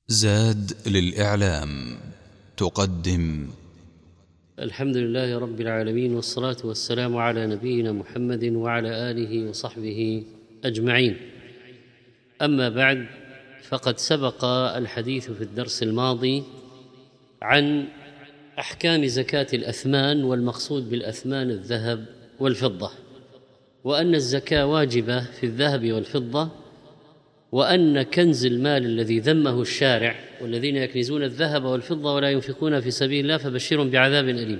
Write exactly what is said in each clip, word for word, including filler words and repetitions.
زاد للإعلام تقدم. الحمد لله رب العالمين، والصلاة والسلام على نبينا محمد وعلى آله وصحبه أجمعين. أما بعد، فقد سبق الحديث في الدرس الماضي عن أحكام زكاة الأثمان، والمقصود بالأثمان الذهب والفضة، وأن الزكاة واجبة في الذهب والفضة، وأن كنز المال الذي ذمه الشارع والذين يكنزون الذهب والفضة ولا ينفقون في سبيل الله فبشرهم بعذاب أليم.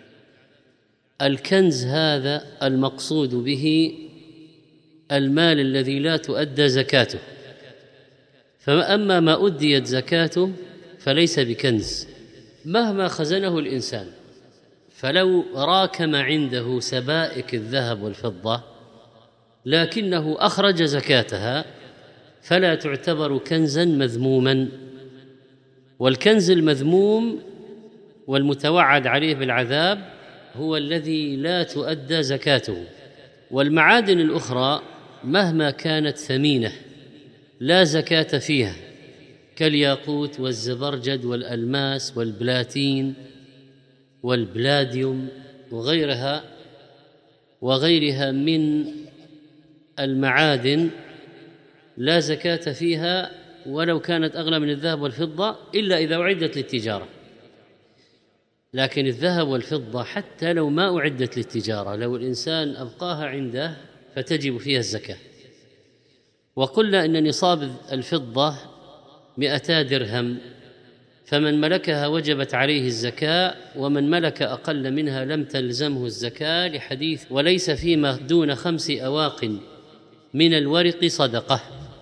الكنز هذا المقصود به المال الذي لا تؤدى زكاته، فأما ما أديت زكاته فليس بكنز مهما خزنه الإنسان، فلو راكم عنده سبائك الذهب والفضة لكنه أخرج زكاتها فلا تعتبر كنزا مذموما. والكنز المذموم والمتوعد عليه بالعذاب هو الذي لا تؤدى زكاته. والمعادن الأخرى مهما كانت ثمينة لا زكاة فيها، كالياقوت والزبرجد والألماس والبلاتين والبلاديوم وغيرها وغيرها من المعادن لا زكاة فيها ولو كانت أغلى من الذهب والفضة إلا إذا أعدت للتجارة. لكن الذهب والفضة حتى لو ما أعدت للتجارة، لو الإنسان أبقاها عنده فتجب فيها الزكاة. وقلنا إن نصاب الفضة مئتا درهم، فمن ملكها وجبت عليه الزكاة، ومن ملك أقل منها لم تلزمه الزكاة، لحديث وليس فيما دون خمس أواق من الورق صدقة.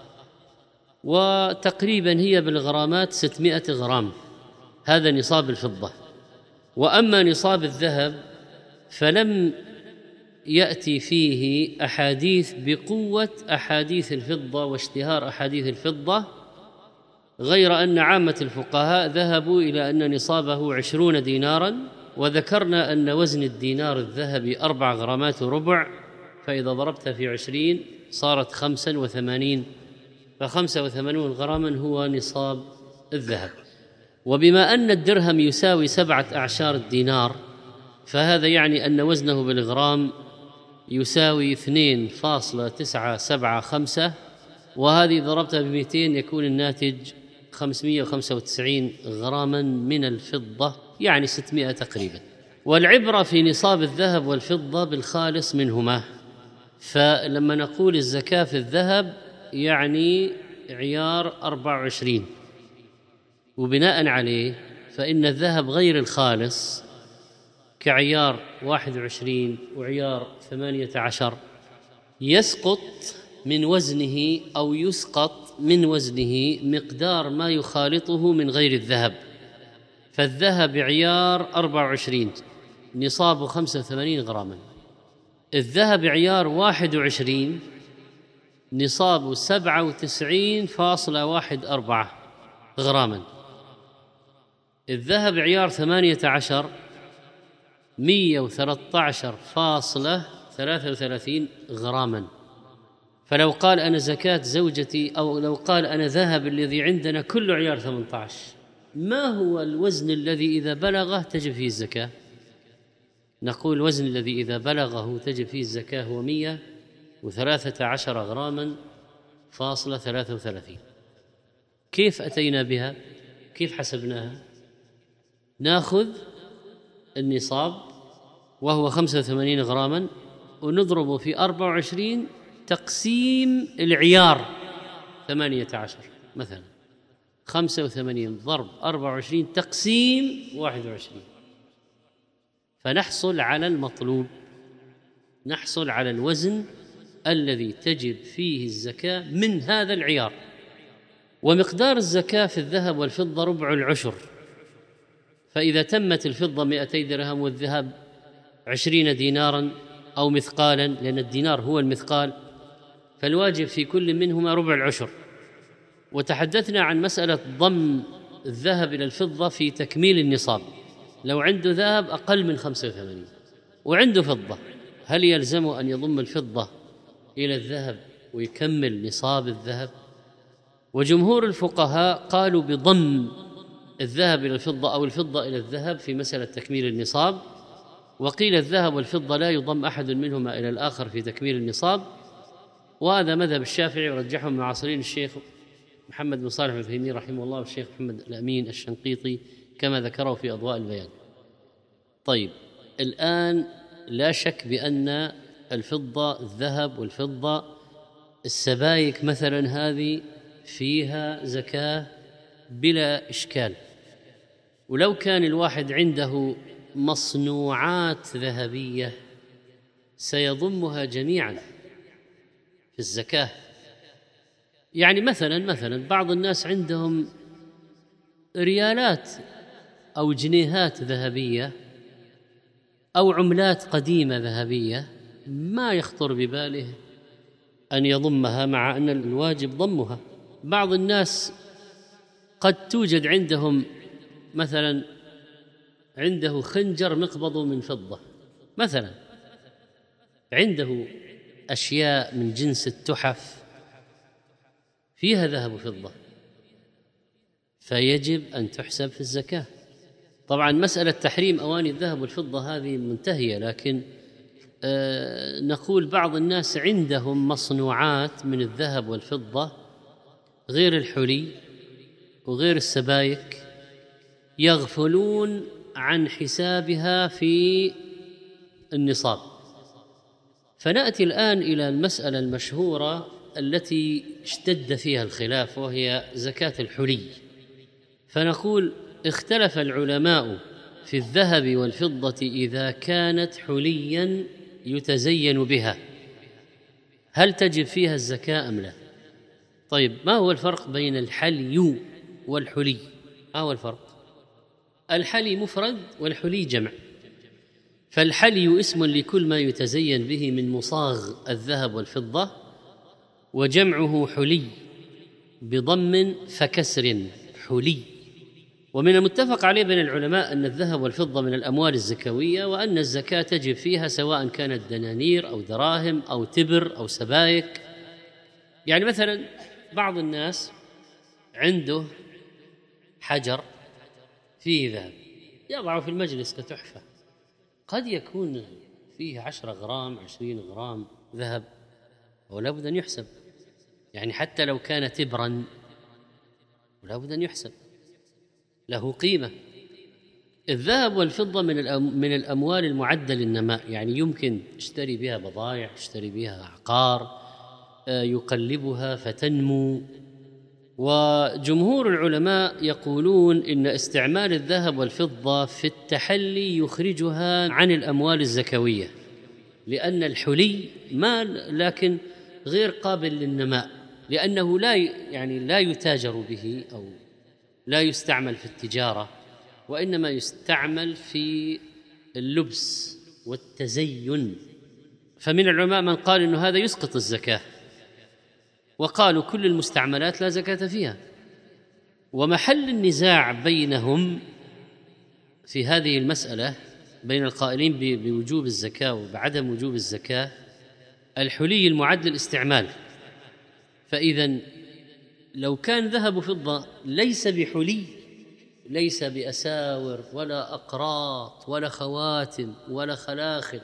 وتقريبا هي بالغرامات ستمائة غرام، هذا نصاب الفضة. وأما نصاب الذهب فلم يأتي فيه أحاديث بقوة أحاديث الفضة واشتهار أحاديث الفضة، غير أن عامة الفقهاء ذهبوا إلى أن نصابه عشرون دينارا، وذكرنا أن وزن الدينار الذهبي أربع غرامات وربع، فإذا ضربت في عشرين صارت خمسا وثمانين، فخمسة وثمانون غراما هو نصاب الذهب. وبما أن الدرهم يساوي سبعة أعشار الدينار، فهذا يعني أن وزنه بالغرام يساوي اثنين فاصلة تسعة سبعة خمسة، وهذه ضربتها بمئتين يكون الناتج خمسمائة وخمسة وتسعين غراما من الفضة، يعني ستمائة تقريبا. والعبرة في نصاب الذهب والفضة بالخالص منهما، فلما نقول الزكاة في الذهب يعني عيار أربعة وعشرين، وبناء عليه فإن الذهب غير الخالص كعيار واحد وعشرين وعيار ثمانية عشر يسقط من وزنه أو يسقط من وزنه مقدار ما يخالطه من غير الذهب. فالذهب عيار أربعة وعشرين نصابه خمسة وثمانين غراما، الذهب عيار واحد وعشرين نصابه سبعة وتسعين فاصلة واحد أربعة غراما، الذهب عيار ثمانية عشر مئة وثلاثة عشر فاصلة ثلاثة وثلاثين غراما. فلو قال أنا زكاة زوجتي، أو لو قال أنا ذهب الذي عندنا كله عيار ثمانية عشر، ما هو الوزن الذي إذا بلغه تجب فيه الزكاة؟ نقول الوزن الذي إذا بلغه تجب فيه الزكاة هو مئة وثلاثة عشر غراما فاصلة ثلاثة وثلاثين. كيف أتينا بها؟ كيف حسبناها؟ ناخذ النصاب وهو خمسة وثمانين غراما ونضربه في أربعة وعشرين تقسيم العيار ثمانية عشر، مثلا خمسة وثمانين ضرب أربعة وعشرين تقسيم واحد وعشرين، فنحصل على المطلوب، نحصل على الوزن الذي تجب فيه الزكاة من هذا العيار. ومقدار الزكاة في الذهب والفضة ربع العشر، فإذا تمت الفضة مئتي درهم والذهب عشرين دينارا أو مثقالا، لأن الدينار هو المثقال، فالواجب في كل منهما ربع العشر. وتحدثنا عن مسألة ضم الذهب إلى الفضة في تكميل النصاب. لو عنده ذهب أقل من خمسة وثمانين وعنده فضة، هل يلزمه أن يضم الفضة إلى الذهب ويكمل نصاب الذهب؟ وجمهور الفقهاء قالوا بضم الذهب إلى الفضة أو الفضة إلى الذهب في مسألة تكميل النصاب، وقيل الذهب والفضة لا يضم أحد منهما إلى الآخر في تكميل النصاب، وهذا مذهب الشافعي ورجحه من معاصرين الشيخ محمد بن صالح العثيمين رحمه الله والشيخ محمد الأمين الشنقيطي كما ذكره في أضواء البيان. طيب، الآن لا شك بأن الفضة، الذهب والفضة، السبائك مثلا هذه فيها زكاة بلا إشكال، ولو كان الواحد عنده مصنوعات ذهبية سيضمها جميعا في الزكاة. يعني مثلا مثلا بعض الناس عندهم ريالات أو جنيهات ذهبية أو عملات قديمة ذهبية، ما يخطر بباله أن يضمها، مع أن الواجب ضمها. بعض الناس قد توجد عندهم مثلا عنده خنجر مقبض من فضة مثلا، عنده أشياء من جنس التحف فيها ذهب وفضة، فيجب أن تحسب في الزكاة. طبعا مسألة تحريم أواني الذهب والفضة هذه منتهية، لكن آه نقول بعض الناس عندهم مصنوعات من الذهب والفضة غير الحلي وغير السبائك يغفلون عن حسابها في النصاب. فنأتي الآن إلى المسألة المشهورة التي اشتد فيها الخلاف، وهي زكاة الحلي. فنقول اختلف العلماء في الذهب والفضة إذا كانت حليا يتزين بها هل تجب فيها الزكاة أم لا؟ طيب، ما هو الفرق بين الحلي والحلي؟ ما هو الفرق؟ الحلي مفرد والحلي جمع. فالحلي اسم لكل ما يتزين به من مصاغ الذهب والفضة، وجمعه حلي بضم فكسر حلي. ومن المتفق عليه بين العلماء أن الذهب والفضة من الأموال الزكوية، وأن الزكاة تجب فيها سواء كانت دنانير أو دراهم أو تبر أو سبائك. يعني مثلا بعض الناس عنده حجر فيه ذهب يضعه في المجلس كتحفة، قد يكون فيه عشرة غرام عشرين غرام ذهب، ولا بد أن يحسب. يعني حتى لو كان تبرا ولا بد أن يحسب، له قيمة. الذهب والفضة من من الأموال المعدة للنماء، يعني يمكن يشتري بها بضائع، يشتري بها عقار، يقلبها فتنمو. وجمهور العلماء يقولون إن استعمال الذهب والفضة في التحلي يخرجها عن الأموال الزكوية، لأن الحلي مال لكن غير قابل للنماء، لأنه لا يعني لا يتاجر به أو لا يستعمل في التجارة، وإنما يستعمل في اللبس والتزين. فمن العلماء من قال إنه هذا يسقط الزكاة، وقالوا كل المستعملات لا زكاة فيها. ومحل النزاع بينهم في هذه المسألة بين القائلين بوجوب الزكاة وبعدم وجوب الزكاة الحلي المعد للاستعمال. فإذا لو كان ذهب وفضة ليس بحلي، ليس بأساور ولا أقراط ولا خواتم ولا خلاخل،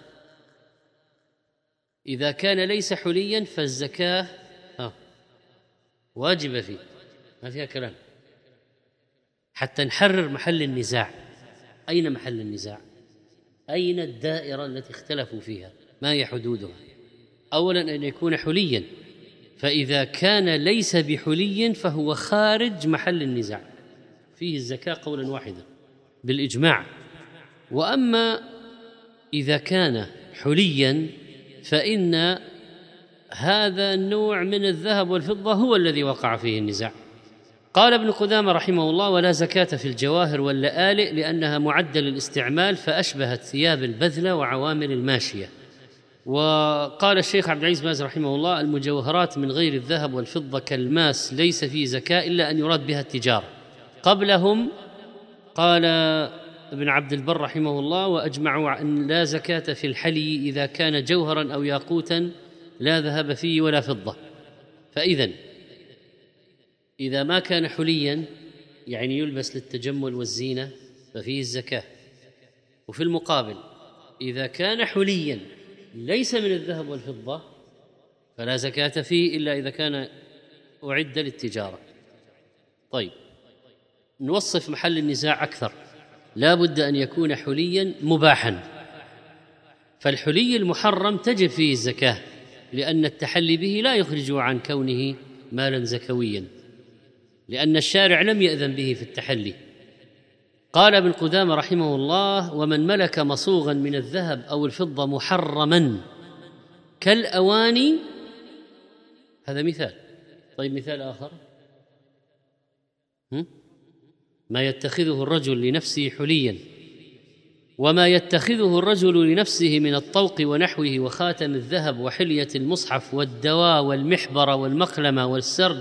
إذا كان ليس حليا فالزكاة ها واجبة فيه، ما فيها كلام. حتى نحرر محل النزاع. أين محل النزاع؟ أين الدائرة التي اختلفوا فيها؟ ما هي حدودها؟ أولا أن يكون حليا، فإذا كان ليس بحلي فهو خارج محل النزاع، فيه الزكاة قولا واحدا بالإجماع. وأما إذا كان حليا فإن هذا النوع من الذهب والفضة هو الذي وقع فيه النزاع. قال ابن قدامة رحمه الله: ولا زكاة في الجواهر واللآلئ لأنها معدة للاستعمال فأشبهت ثياب البذلة وعوامل الماشية. وقال الشيخ عبد العزيز باز رحمه الله: المجوهرات من غير الذهب والفضة كالماس ليس فيه زكاة إلا أن يراد بها التجارة. قبلهم قال ابن عبد البر رحمه الله: وأجمعوا أن لا زكاة في الحلي إذا كان جوهرا أو ياقوتا لا ذهب فيه ولا فضة. فإذن إذا ما كان حليا يعني يلبس للتجمل والزينة ففيه الزكاة. وفي المقابل إذا كان حليا ليس من الذهب والفضة فلا زكاة فيه إلا إذا كان أعد للتجارة. طيب، نوصف محل النزاع أكثر. لا بد أن يكون حليا مباحا، فالحلي المحرم تجب فيه الزكاة لأن التحلي به لا يخرج عن كونه مالا زكويا، لأن الشارع لم يأذن به في التحلي. قال ابن قدامة رحمه الله: ومن ملك مصوغا من الذهب أو الفضة محرما كالأواني، هذا مثال. طيب مثال آخر: ما يتخذه الرجل لنفسه حليا، وما يتخذه الرجل لنفسه من الطوق ونحوه وخاتم الذهب وحلية المصحف والدواء والمحبر والمقلمة والسرج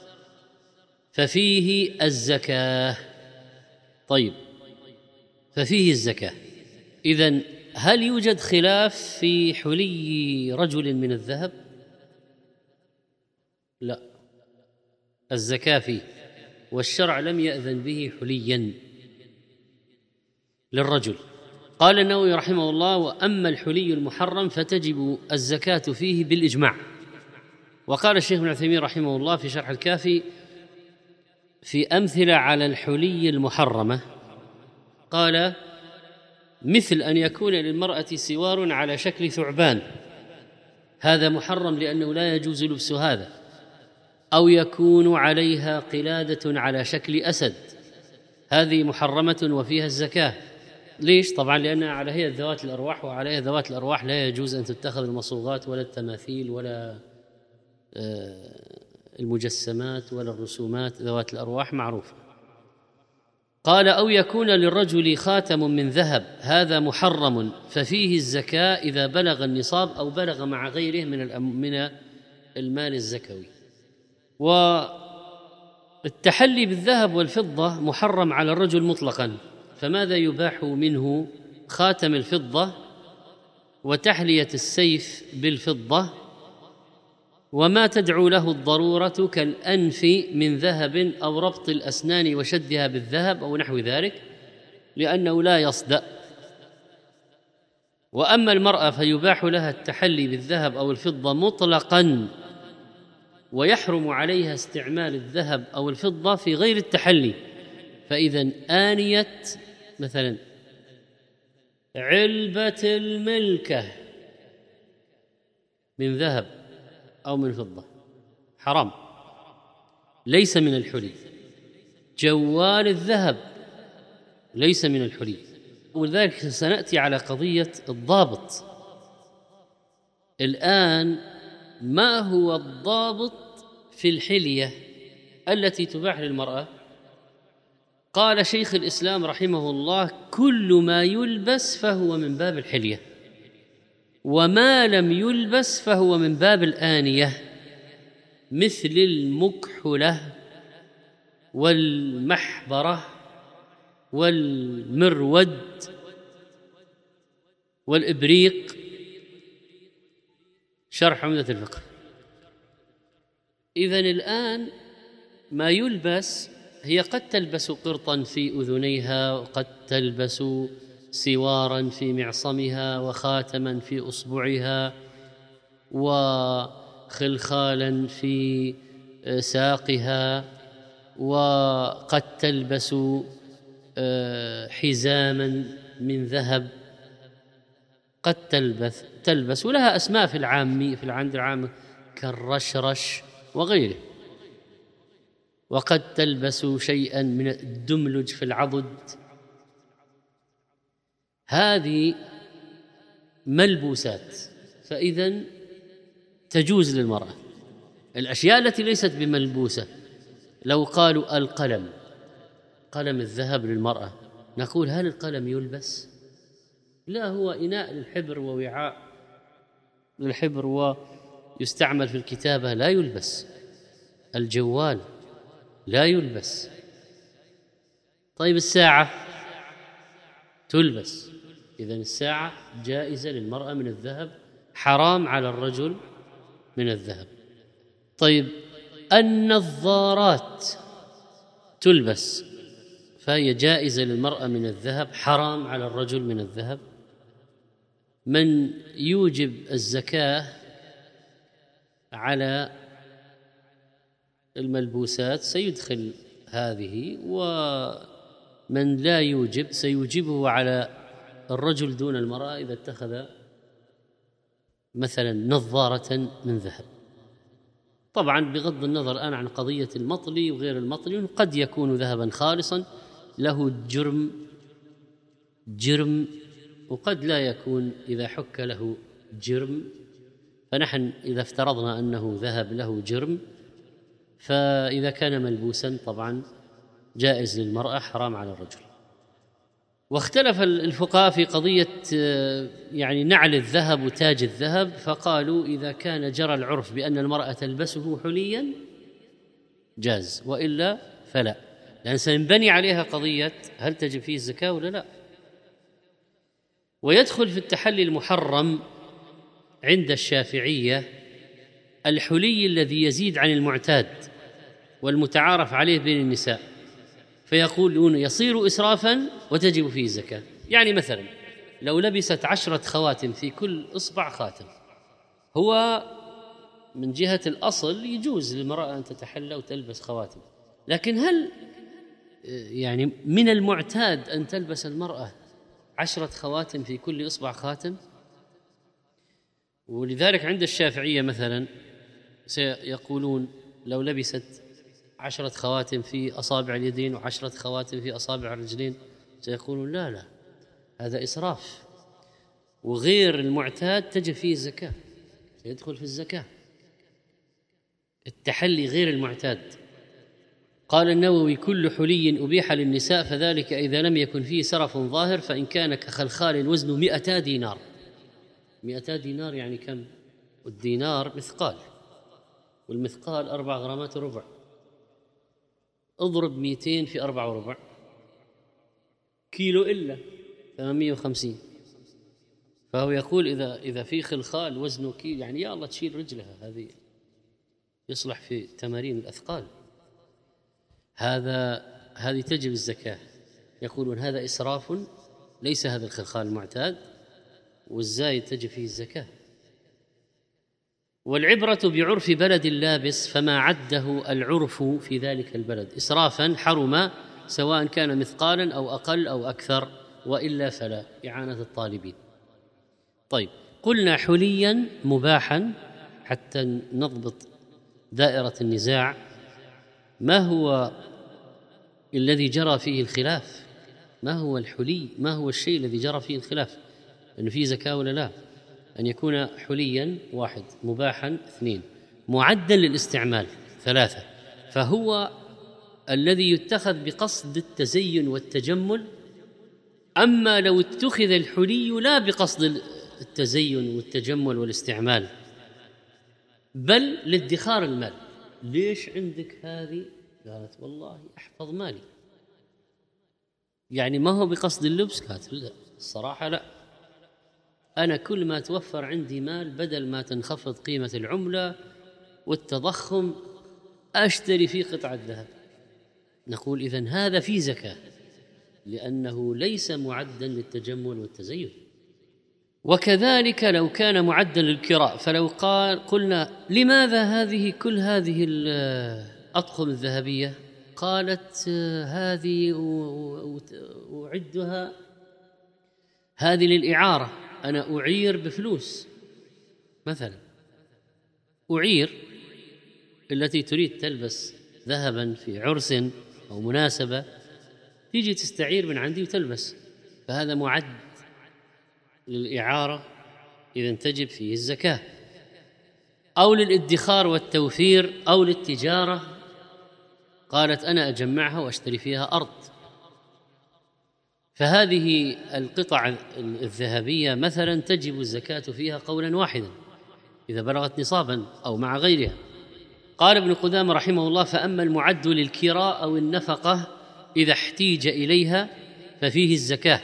ففيه الزكاة. طيب، ففيه الزكاة. إذن هل يوجد خلاف في حلي رجل من الذهب؟ لا، الزكاة فيه، والشرع لم يأذن به حليا للرجل. قال النووي رحمه الله: وأما الحلي المحرم فتجب الزكاة فيه بالإجماع. وقال الشيخ ابن عثيمين رحمه الله في شرح الكافي في أمثلة على الحلي المحرمة، قال: مثل أن يكون للمرأة سوار على شكل ثعبان، هذا محرم لأنه لا يجوز لبس هذا. أو يكون عليها قلادة على شكل أسد، هذه محرمة وفيها الزكاة. ليش؟ طبعا لأنها على هيئة ذوات الأرواح، وعليها ذوات الأرواح لا يجوز أن تتخذ المصوغات ولا التماثيل ولا المجسمات ولا الرسومات، ذوات الأرواح معروفة. قال: أو يكون للرجل خاتم من ذهب، هذا محرم ففيه الزكاة إذا بلغ النصاب أو بلغ مع غيره من من المال الزكوي. والتحلي بالذهب والفضة محرم على الرجل مطلقا، فماذا يباح منه؟ خاتم الفضة وتحلية السيف بالفضة وما تدعو له الضرورة كالأنف من ذهب أو ربط الأسنان وشدها بالذهب أو نحو ذلك، لأنه لا يصدأ. وأما المرأة فيباح لها التحلي بالذهب أو الفضة مطلقا، ويحرم عليها استعمال الذهب أو الفضة في غير التحلي. فإذا آنية مثلا علبة الملكة من ذهب أو من فضة حرام، ليس من الحلي. جوال الذهب ليس من الحلي. ولذلك سنأتي على قضية الضابط. الآن ما هو الضابط في الحلية التي تباح للمرأة؟ قال شيخ الإسلام رحمه الله: كل ما يلبس فهو من باب الحلية، وما لم يلبس فهو من باب الآنية، مثل المكحلة والمحبرة والمرود والإبريق. شرح عمدة الفقه. إذن الآن ما يلبس، هي قد تلبس قرطا في أذنيها، وقد تلبس سوارا في معصمها، وخاتما في أصبعها، وخلخالا في ساقها، وقد تلبس حزاما من ذهب، قد تلبس تلبس ولها أسماء في العامي في العند العام كالرشرش وغيره. وقد تلبس شيئا من الدملج في العضد. هذه ملبوسات، فإذا تجوز للمرأة. الأشياء التي ليست بملبوسة، لو قالوا القلم، قلم الذهب للمرأة، نقول هل القلم يلبس؟ لا، هو إناء للحبر ووعاء للحبر ويستعمل في الكتابة، لا يلبس. الجوال لا يلبس. طيب الساعة تلبس. إذن الساعة جائزة للمرأة من الذهب، حرام على الرجل من الذهب. طيب النظارات تلبس، فهي جائزة للمرأة من الذهب، حرام على الرجل من الذهب. من يوجب الزكاة على الملبوسات سيدخل هذه، ومن لا يوجب سيوجبه على الرجل دون المرأة إذا اتخذ مثلا نظارة من ذهب. طبعا بغض النظر الآن عن قضية المطلي وغير المطلي، قد يكون ذهبا خالصا له جرم جرم وقد لا يكون إذا حك له جرم. فنحن إذا افترضنا أنه ذهب له جرم، فإذا كان ملبوسا طبعا جائز للمرأة، حرام على الرجل. واختلف الفقهاء في قضية يعني نعل الذهب وتاج الذهب، فقالوا إذا كان جرى العرف بأن المرأة تلبسه حليا جاز، وإلا فلا، لأن سينبني عليها قضية هل تجب فيه الزكاة ولا لا. ويدخل في التحلي المحرم عند الشافعية الحلي الذي يزيد عن المعتاد والمتعارف عليه بين النساء، فيقولون يصير إسرافا وتجب فيه الزكاة. يعني مثلا لو لبست عشرة خواتم في كل إصبع خاتم، هو من جهة الأصل يجوز للمرأة أن تتحلى وتلبس خواتم، لكن هل يعني من المعتاد أن تلبس المرأة عشرة خواتم في كل إصبع خاتم؟ ولذلك عند الشافعية مثلا سيقولون لو لبست عشرة خواتم في أصابع اليدين وعشرة خواتم في أصابع الرجلين، سيقولون لا لا هذا إسراف، وغير المعتاد تجب فيه الزكاة، سيدخل في الزكاة. التحلي غير المعتاد. قال النووي كل حلي أبيح للنساء فذلك إذا لم يكن فيه سرف ظاهر، فإن كان كخلخال وزنه مئتا دينار. مئتا دينار يعني كم؟ والدينار مثقال، والمثقال أربع غرامات وربع، اضرب مئتين في أربع وربع، كيلو إلا ثمانمائة وخمسين. فهو يقول إذا إذا في خلخال وزنه كيلو، يعني يا الله تشيل رجلها، هذه يصلح في تمارين الأثقال، هذا هذه تجب الزكاة. يقولون هذا إسراف، ليس هذا الخلخال المعتاد، والزايد تجب فيه الزكاة. والعبرة بعرف بلد اللابس، فما عده العرف في ذلك البلد إسرافا حرم، سواء كان مثقالا أو أقل أو أكثر، وإلا فلا، إعانة الطالبين. طيب، قلنا حليا مباحا حتى نضبط دائرة النزاع. ما هو الذي جرى فيه الخلاف؟ ما هو الحلي؟ ما هو الشيء الذي جرى فيه الخلاف؟ أنه فيه زكاة ولا لا؟ أن يكون حليا واحد، مباحا اثنين، معدا للاستعمال ثلاثة. فهو الذي يتخذ بقصد التزين والتجمل. أما لو اتخذ الحلي لا بقصد التزين والتجمل والاستعمال، بل لادخار المال. ليش عندك هذه؟ قالت والله أحفظ مالي، يعني ما هو بقصد اللبس. قالت لا الصراحة لا، أنا كل ما توفر عندي مال بدل ما تنخفض قيمة العملة والتضخم أشتري فيه قطعة ذهب. نقول إذن هذا في زكاة، لأنه ليس معدا للتجمل والتزين. وكذلك لو كان معدا للكراء، فلو قال قلنا لماذا هذه كل هذه الأطقم الذهبية؟ قالت هذه أعدها هذه للإعارة، أنا أعير بفلوس. مثلا أعير التي تريد تلبس ذهبا في عرس أو مناسبة، تيجي تستعير من عندي وتلبس، فهذا معد للإعارة، إذن تجب فيه الزكاة. أو للادخار والتوفير أو للتجارة، قالت أنا أجمعها وأشتري فيها أرض. فهذه القطع الذهبية مثلا تجب الزكاة فيها قولا واحدا إذا بلغت نصابا أو مع غيرها. قال ابن قدامة رحمه الله فأما المعد للكراء أو النفقة إذا احتيج إليها ففيه الزكاة.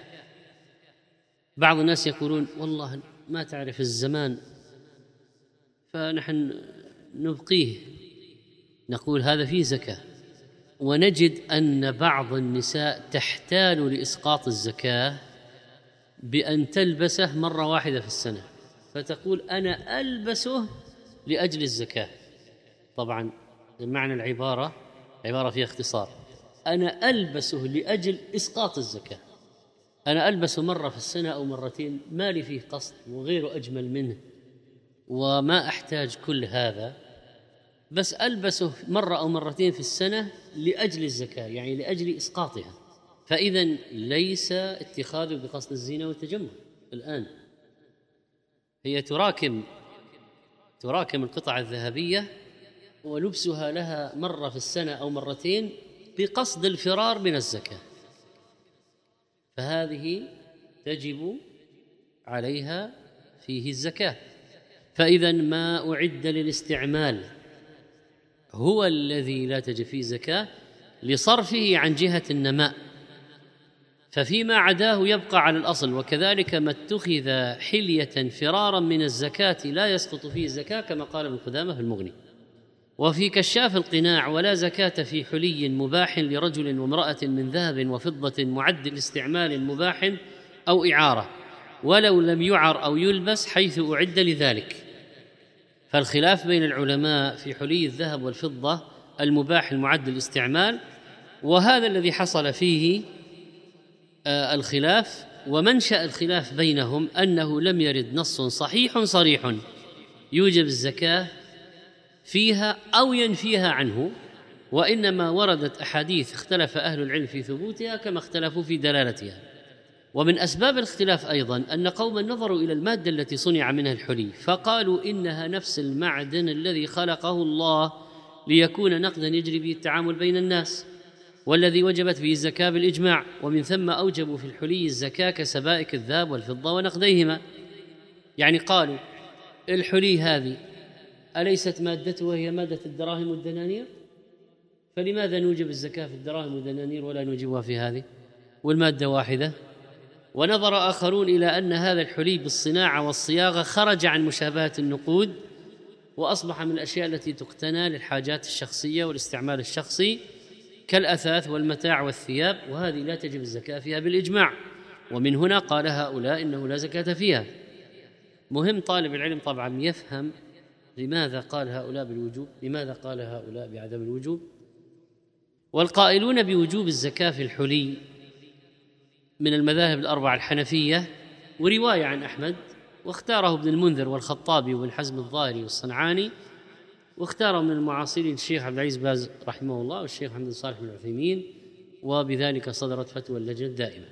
بعض الناس يقولون والله ما تعرف الزمان فنحن نبقيه نقول هذا فيه زكاة، ونجد أن بعض النساء تحتال لإسقاط الزكاة بأن تلبسه مرة واحدة في السنة، فتقول أنا ألبسه لأجل الزكاة. طبعا معنى العبارة عبارة فيها اختصار، أنا ألبسه لأجل إسقاط الزكاة، أنا ألبسه مرة في السنة أو مرتين، ما لي فيه قصد وغيره أجمل منه وما أحتاج كل هذا، بس ألبسه مرة أو مرتين في السنة لأجل الزكاة، يعني لأجل إسقاطها. فإذا ليس اتخاذه بقصد الزينة والتجمل. الآن هي تراكم تراكم القطع الذهبية ولبسها لها مرة في السنة أو مرتين بقصد الفرار من الزكاة، فهذه تجب عليها فيه الزكاة. فإذا ما أعد للاستعمال هو الذي لا تجب فيه زكاة لصرفه عن جهة النماء، ففيما عداه يبقى على الأصل. وكذلك ما اتخذ حلية فرارا من الزكاة لا يسقط فيه الزكاة، كما قال ابن قدامة في المغني. وفي كشاف القناع ولا زكاة في حلي مباح لرجل وامرأة من ذهب وفضة معد لاستعمال مباح أو إعارة، ولو لم يعر أو يلبس حيث أعد لذلك. فالخلاف بين العلماء في حلي الذهب والفضة المباح المعد للاستعمال، وهذا الذي حصل فيه آه الخلاف. ومنشأ الخلاف بينهم أنه لم يرد نص صحيح صريح يوجب الزكاة فيها أو ينفيها عنه، وإنما وردت أحاديث اختلف أهل العلم في ثبوتها كما اختلفوا في دلالتها. ومن أسباب الاختلاف أيضا أن قوما نظروا إلى المادة التي صنع منها الحلي فقالوا إنها نفس المعدن الذي خلقه الله ليكون نقدا يجري به التعامل بين الناس، والذي وجبت فيه الزكاة بالإجماع، ومن ثم أوجبوا في الحلي الزكاة كسبائك الذهب والفضة ونقديهما. يعني قالوا الحلي هذه أليست مادته وهي مادة الدراهم والدنانير؟ فلماذا نوجب الزكاة في الدراهم والدنانير ولا نوجبها في هذه والمادة واحدة؟ ونظر آخرون إلى أن هذا الحلي بالصناعة والصياغة خرج عن مشابهة النقود وأصبح من الأشياء التي تقتنى للحاجات الشخصية والاستعمال الشخصي كالأثاث والمتاع والثياب، وهذه لا تجب الزكاة فيها بالإجماع. ومن هنا قال هؤلاء إنه لا زكاة فيها. مهم طالب العلم طبعا يفهم لماذا قال هؤلاء بالوجوب، لماذا قال هؤلاء بعدم الوجوب. والقائلون بوجوب الزكاة في الحلي من المذاهب الأربعة الحنفية، ورواية عن أحمد، واختاره ابن المنذر والخطابي وابن حزم الظاهري والصنعاني، واختاره من المعاصرين الشيخ عبد العزيز باز رحمه الله والشيخ محمد صالح بن العثيمين، وبذلك صدرت فتوى اللجنة الدائمة.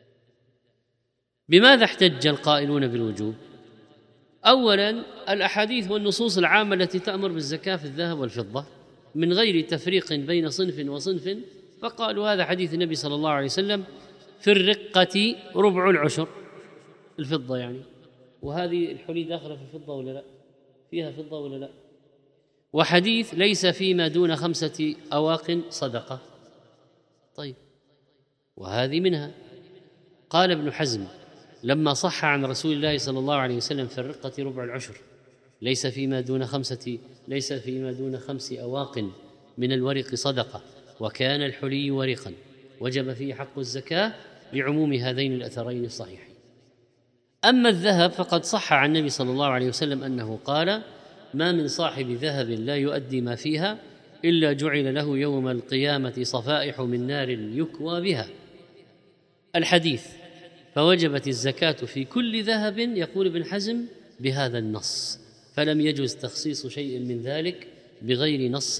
بماذا احتج القائلون بالوجوب؟ أولا الأحاديث والنصوص العامة التي تأمر بالزكاة في الذهب والفضة من غير تفريق بين صنف وصنف، فقالوا هذا حديث النبي صلى الله عليه وسلم في الرقة ربع العشر الفضة، يعني وهذه الحلي داخلة في الفضة ولا لا؟ فيها فضة ولا لا؟ وحديث ليس فيما دون خمسة أواق صدقة. طيب وهذه منها. قال ابن حزم لما صح عن رسول الله صلى الله عليه وسلم في الرقة ربع العشر ليس فيما دون خمسة ليس فيما دون خمس أواق من الورق صدقة، وكان الحلي ورقا وجب فيه حق الزكاة لعموم هذين الأثرين الصحيحين. أما الذهب فقد صح عن النبي صلى الله عليه وسلم أنه قال ما من صاحب ذهب لا يؤدي ما فيها إلا جعل له يوم القيامة صفائح من نار يكوى بها. الحديث فوجبت الزكاة في كل ذهب، يقول ابن حزم بهذا النص، فلم يجوز تخصيص شيء من ذلك بغير نص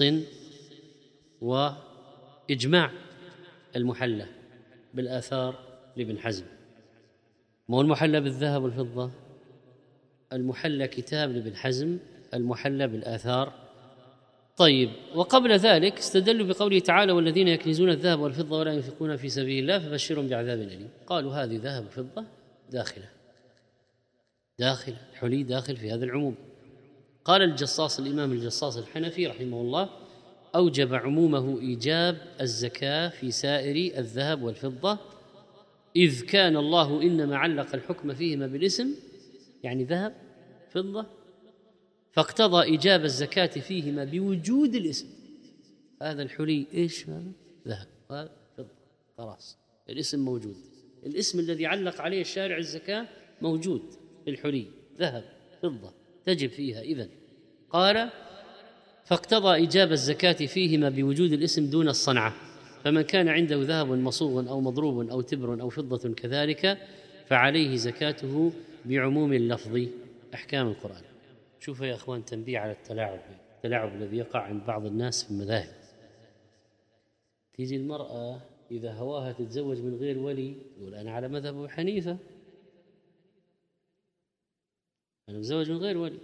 وإجماع. المحلى بالآثار لابن حزم، مو المحلى بالذهب والفضة، المحلى كتاب لابن حزم، المحلى بالآثار. طيب وقبل ذلك استدلوا بقوله تعالى والذين يكنزون الذهب والفضة ولا ينفقون في سبيل الله فبشرهم بعذاب أليم. قالوا هذه ذهب وفضة داخلة داخل الحلي داخل في هذا العموم. قال الجصاص الإمام الجصاص الحنفي رحمه الله أوجب عمومه إيجاب الزكاة في سائر الذهب والفضة، إذ كان الله إنما علق الحكم فيهما بالاسم، يعني ذهب فضة، فاقتضى إيجاب الزكاة فيهما بوجود الاسم. هذا الحلي إيش هذا؟ ذهب، هذا فضة، خلاص الاسم موجود، الاسم الذي علق عليه الشارع الزكاة موجود في الحلي، ذهب فضة تجب فيها. إذن قال فاقتضى إيجاب الزكاة فيهما بوجود الاسم دون الصنعة، فمن كان عنده ذهب مصوغ أو مضروب أو تبر أو فضة كذلك فعليه زكاته بعموم اللفظ. أحكام القرآن. شوفوا يا أخوان تنبيه على التلاعب التلاعب الذي يقع عند بعض الناس في المذاهب. تيجي المرأة إذا هواها تتزوج من غير ولي يقول أنا على مذهب أبو حنيفة، أنا متزوج من غير ولي.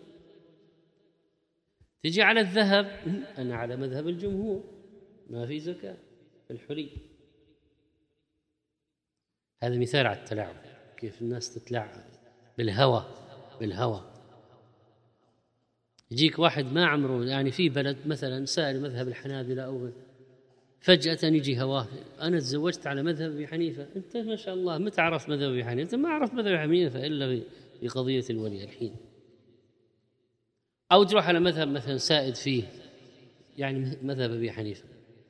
تجي على الذهب أنا على مذهب الجمهور ما في زكاة في الحلي. هذا مثال على التلاعب، كيف الناس تتلاعب بالهوى بالهوى. يجيك واحد ما عمره يعني في بلد مثلا سائر مذهب الحنابلة أو غير، فجأة يجي هواه أنا تزوجت على مذهب أبي حنيفة. أنت ما شاء الله متى عرفت مذهب أبي حنيفة؟ أنت ما عرفت مذهب أبي حنيفة إلا في قضية الولي الحين. أو تروح على مذهب مثلا سائد فيه يعني مذهب أبي حنيفة،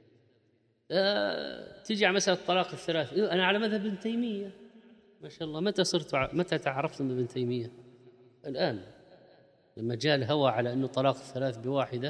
أه تجي على مسألة الطلاق الثلاث أنا على مذهب ابن تيمية. ما شاء الله متى صرت متى تعرفتم ابن تيمية؟ الآن لما جاء الهوى على أنه طلاق الثلاث بواحدة.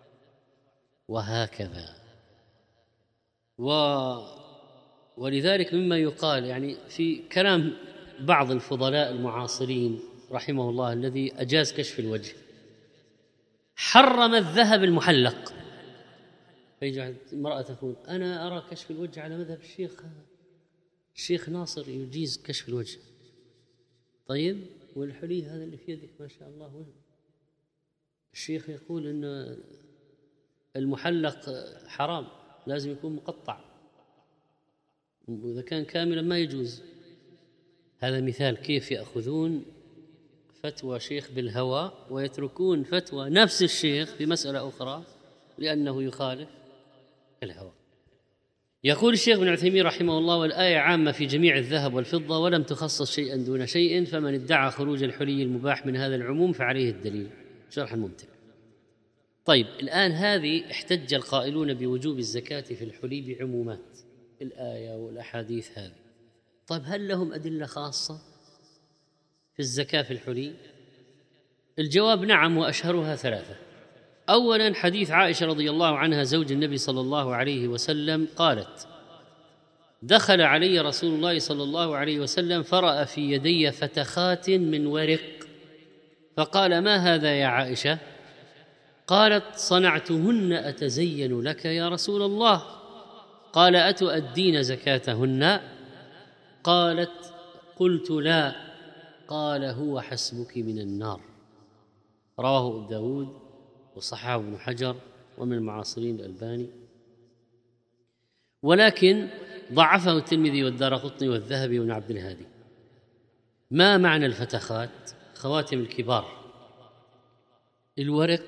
وهكذا و ولذلك مما يقال يعني في كلام بعض الفضلاء المعاصرين رحمه الله الذي أجاز كشف الوجه، حرم الذهب المحلق. فيجي المرأة تقول أنا أرى كشف الوجه على مذهب الشيخ الشيخ ناصر يجيز كشف الوجه. طيب والحلي هذا اللي في يدك ما شاء الله وين؟ الشيخ يقول إن المحلق حرام لازم يكون مقطع، وإذا كان كاملا ما يجوز. هذا مثال كيف يأخذون فتوى شيخ بالهوى ويتركون فتوى نفس الشيخ في مسألة أخرى لأنه يخالف الهوى. يقول الشيخ ابن عثيمين رحمه الله والآية عامة في جميع الذهب والفضة ولم تخصص شيئا دون شيء، فمن ادعى خروج الحلي المباح من هذا العموم فعليه الدليل. شرح الممتع. طيب الآن هذه احتج القائلون بوجوب الزكاة في الحلي بعمومات الآية والأحاديث هذه. طيب هل لهم أدلة خاصة في الزكاة في الحلي؟ الجواب نعم، وأشهرها ثلاثة. أولا حديث عائشة رضي الله عنها زوج النبي صلى الله عليه وسلم قالت دخل علي رسول الله صلى الله عليه وسلم فرأى في يدي فتخات من ورق فقال ما هذا يا عائشة؟ قالت صنعتهن أتزين لك يا رسول الله. قال أتؤدين زكاتهن؟ قالت قلت لا. قال هو حسبك من النار. رواه أبو داود وصححه ابن حجر ومن المعاصرين الألباني، ولكن ضعفه الترمذي والدارقطني والذهبي وابن عبد الهادي. ما معنى الفتخات؟ خواتم الكبار، الورق،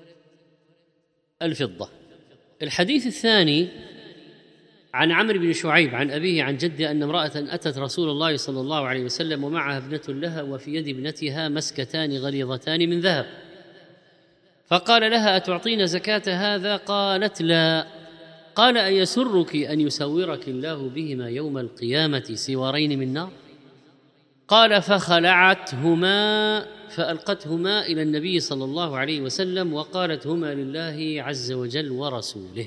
الفضة. الحديث الثاني عن عمرو بن شعيب عن أبيه عن جده أن امرأة أتت رسول الله صلى الله عليه وسلم ومعها ابنة لها وفي يد ابنتها مسكتان غليظتان من ذهب، فقال لها أتعطين زكاة هذا؟ قالت لا. قال أيسرك أن يسورك الله بهما يوم القيامة سوارين من نار؟ قال فخلعتهما فألقتهما إلى النبي صلى الله عليه وسلم وقالت هما لله عز وجل ورسوله.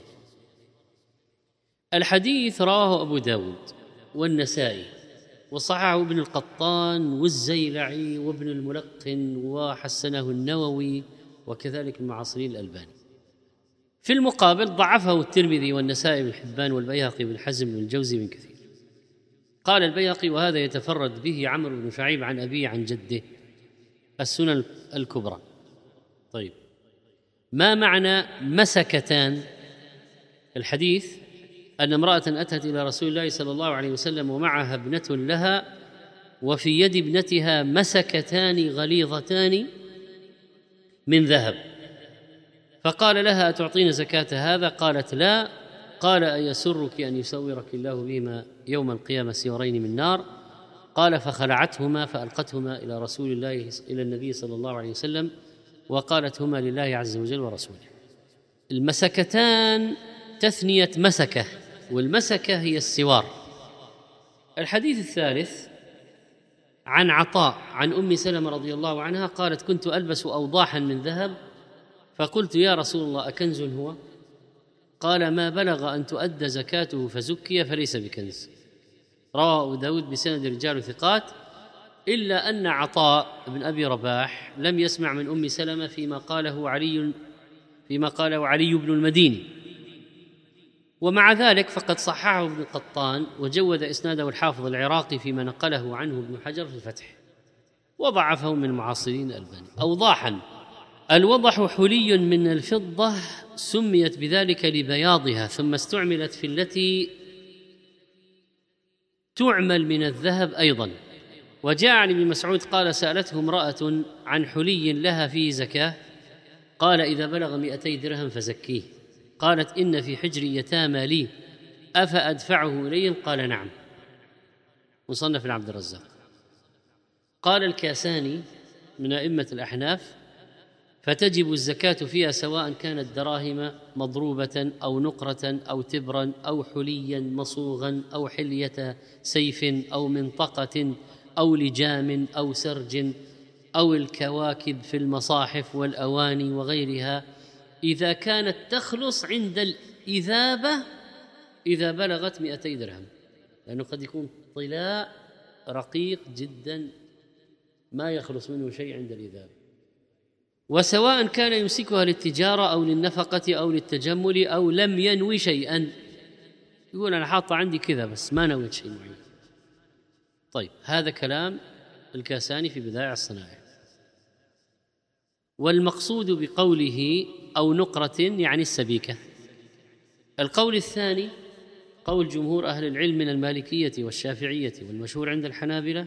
الحديث رواه أبو داود والنسائي وصححه ابن القطان والزيلعي وابن الملقن وحسنه النووي وكذلك المعاصرين الألباني. في المقابل ضعفه الترمذي والنسائي بن حبان والبيهقي بن حزم بن الجوزي بن كثير. قال البيهقي وهذا يتفرد به عمرو بن شعيب عن أبيه عن جده، السنن الكبرى. طيب ما معنى مسكتان؟ الحديث أن امرأة أتت إلى رسول الله صلى الله عليه وسلم ومعها ابنة لها وفي يد ابنتها مسكتان غليظتان من ذهب، فقال لها أتعطين زكاة هذا؟ قالت لا. قال أيسرك أن يسورك الله بهما يوم القيامة سوارين من نار؟ قال فخلعتهما فألقتهما إلى رسول الله إلى النبي صلى الله عليه وسلم وقالت هما لله عز وجل ورسوله. المسكتان تثنية مسكة، والمسكة هي السوار. الحديث الثالث عن عطاء عن أم سلمة رضي الله عنها قالت: كنت ألبس أوضاحا من ذهب فقلت: يا رسول الله أكنز هو؟ قال: ما بلغ أن تؤدى زكاته فزكي فليس بكنز. رواه أبو داود بسند رجال ثقات، إلا أن عطاء بن أبي رباح لم يسمع من أم سلمة فيما قاله علي فيما قاله علي بن المديني، ومع ذلك فقد صححه ابن قطان وجود إسناده الحافظ العراقي فيما نقله عنه ابن حجر في الفتح، وضعفه من معاصرين الألباني. أوضاحا، الوضح حلي من الفضة سميت بذلك لبياضها، ثم استعملت في التي تعمل من الذهب أيضا. وجاء عن ابن مسعود قال: سألته امرأة عن حلي لها فيه زكاة، قال: إذا بلغ مئتي درهم فزكيه. قالت: إن في حجري يتامى لي أفأدفعه إليهم؟ قال: نعم. مصنف عبد الرزاق. قال الكاساني من أئمة الأحناف: فتجب الزكاة فيها سواء كانت دراهم مضروبة أو نقرة أو تبرا أو حليا مصوغا أو حلية سيف أو منطقة أو لجام أو سرج أو الكواكب في المصاحف والأواني وغيرها، إذا كانت تخلص عند الإذابة إذا بلغت مئتي درهم، لأنه قد يكون طلاء رقيق جدا ما يخلص منه شيء عند الإذابة. وسواء كان يمسكها للتجارة أو للنفقة أو للتجمل أو لم ينوي شيئا، يقول أنا حاطة عندي كذا بس ما نويت شيء معين. طيب، هذا كلام الكاساني في بدائع الصنائع. والمقصود بقوله أو نقرة يعني السبيكة. القول الثاني قول جمهور أهل العلم من المالكية والشافعية والمشهور عند الحنابلة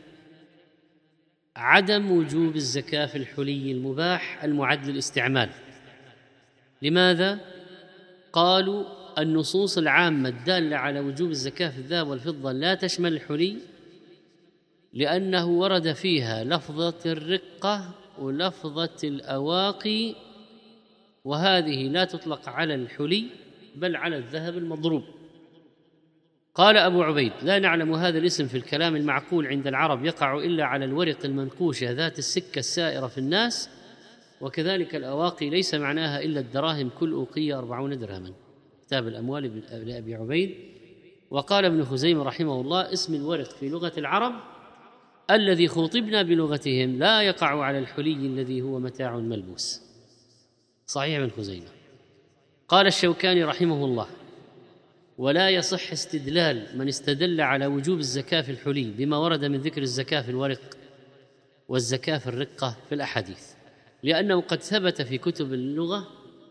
عدم وجوب الزكاة في الحلي المباح المعد للاستعمال. لماذا؟ قالوا: النصوص العامة الدالة على وجوب الزكاة في الذهب والفضة لا تشمل الحلي، لأنه ورد فيها لفظة الرقة ولفظة الأواقي، وهذه لا تطلق على الحلي بل على الذهب المضروب. قال أبو عبيد: لا نعلم هذا الاسم في الكلام المعقول عند العرب يقع إلا على الورق المنقوشة ذات السكة السائرة في الناس، وكذلك الأواقي ليس معناها إلا الدراهم كل أوقية أربعون درهما. كتاب الأموال لأبي عبيد. وقال ابن خزيمة رحمه الله: اسم الورق في لغة العرب الذي خطبنا بلغتهم لا يقع على الحلي الذي هو متاع ملبوس. صحيح ابن خزيمة. قال الشوكاني رحمه الله: ولا يصح استدلال من استدل على وجوب الزكاة في الحلي بما ورد من ذكر الزكاة في الورق والزكاة في الرقة في الأحاديث، لأنه قد ثبت في كتب اللغة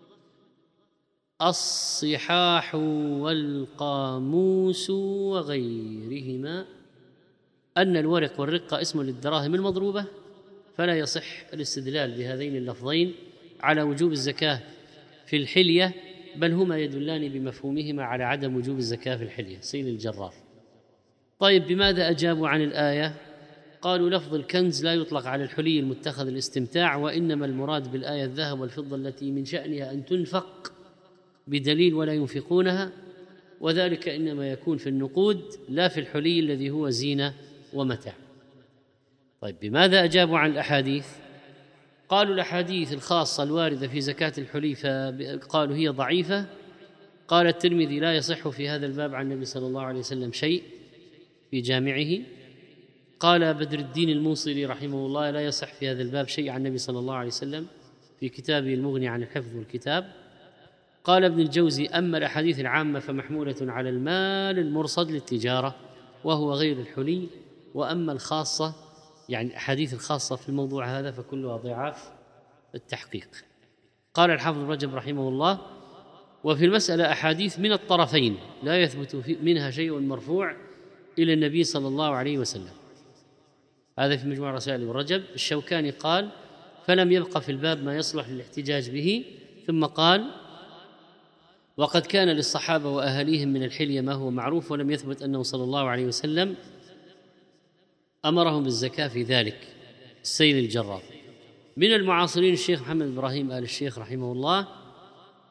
الصحاح والقاموس وغيرهما أن الورق والرقة اسم للدراهم المضروبة، فلا يصح الاستدلال بهذين اللفظين على وجوب الزكاة في الحلية، بل هما يدلان بمفهومهما على عدم وجوب الزكاة في الحلية. سيل الجرار. طيب، بماذا أجابوا عن الآية؟ قالوا: لفظ الكنز لا يطلق على الحلي المتخذ الاستمتاع، وإنما المراد بالآية الذهب والفضة التي من شأنها أن تنفق بدليل ولا ينفقونها، وذلك إنما يكون في النقود لا في الحلي الذي هو زينة ومتاع. طيب، بماذا أجابوا عن الأحاديث؟ قالوا: الأحاديث الخاصة الواردة في زكاة الحلي فقالوا هي ضعيفة. قال الترمذي: لا يصح في هذا الباب عن النبي صلى الله عليه وسلم شيء في جامعه. قال بدر الدين الموصلي رحمه الله: لا يصح في هذا الباب شيء عن النبي صلى الله عليه وسلم في كتابه المغني عن الحفظ والكتاب. قال ابن الجوزي: أما الأحاديث العامة فمحمولة على المال المرصد للتجارة وهو غير الحلي، وأما الخاصة يعني الأحاديث الخاصة في الموضوع هذا فكلها ضعاف التحقيق. قال الحافظ رجب رحمه الله: وفي المسألة أحاديث من الطرفين لا يثبت منها شيء مرفوع إلى النبي صلى الله عليه وسلم. هذا في مجموع رسائل ابن رجب. الشوكاني قال: فلم يبق في الباب ما يصلح للاحتجاج به. ثم قال: وقد كان للصحابة وأهاليهم من الحلية ما هو معروف، ولم يثبت أنه صلى الله عليه وسلم أمرهم بالزكاة في ذلك. السيل الجرار. من المعاصرين الشيخ محمد إبراهيم آل الشيخ رحمه الله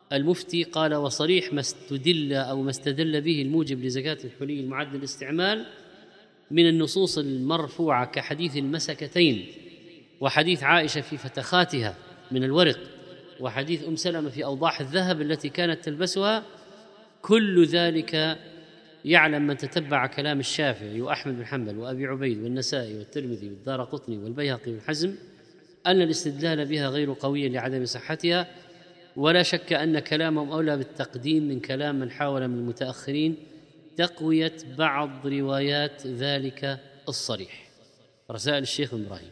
المفتي قال: وصريح ما استدل أو ما استدل به الموجب لزكاة الحلي المعد للاستعمال من النصوص المرفوعة كحديث المسكتين، وحديث عائشة في فتخاتها من الورق، وحديث أم سلمة في أوضاح الذهب التي كانت تلبسها. كل ذلك يعلم من تتبع كلام الشافعي وأحمد بن حنبل وأبي عبيد والنسائي والترمذي والدارقطني والبيهقي والحزم أن الاستدلال بها غير قوي لعدم صحتها، ولا شك أن كلامهم أولى بالتقديم من كلام من حاول من المتأخرين تقوية بعض روايات ذلك الصريح. رسائل الشيخ إبراهيم.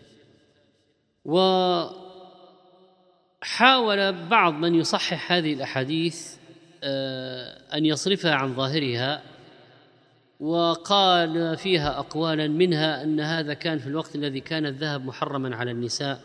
وحاول بعض من يصحح هذه الأحاديث أن يصرفها عن ظاهرها، وقال فيها أقوالا، منها أن هذا كان في الوقت الذي كان الذهب محرما على النساء،